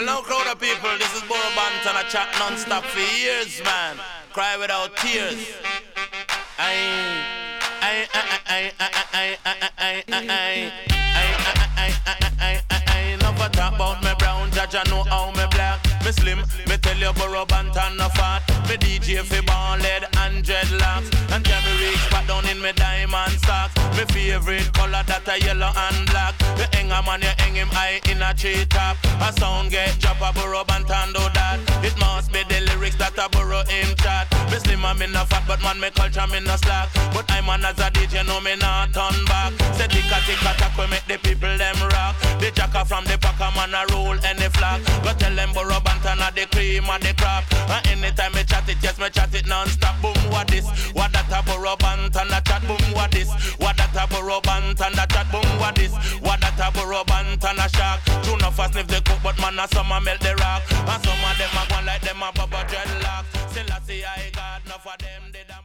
Well, now, crowd of people, this is Burro Banton, I chat non-stop for years, man. Cry without tears. Never talk about me brown, judge I know how me black. Me slim, me tell you Burro Banton no fat. Me DJ fi born lead and dreadlocks. And can me reach back down in me diamond socks. Me favorite color that a yellow and black. The hanger man, you hang him high in a tree top. A sound get drop, a Burro Banton do that. It must be the lyrics that a Burro him chat. Me slim and me no fat, but man me culture me no slack. But I man as a DJ know me not turn back. Say ticka tack we make the people them rock. The jacker from the packer man a roll any flag. Go tell them Burro Banton a the cream of the crop. And anytime me chat it, yes me chat it non-stop. Boom what this, what that a Burro Banton a chat. Boom what this, what that a Burro Banton a chat. Boom what this, what that a Burro Banton a shock. Too no fast sniff the cook, but man a some a melt the rock. And some of them a go like them a bubble dreadlocks. Still I see I got enough of them.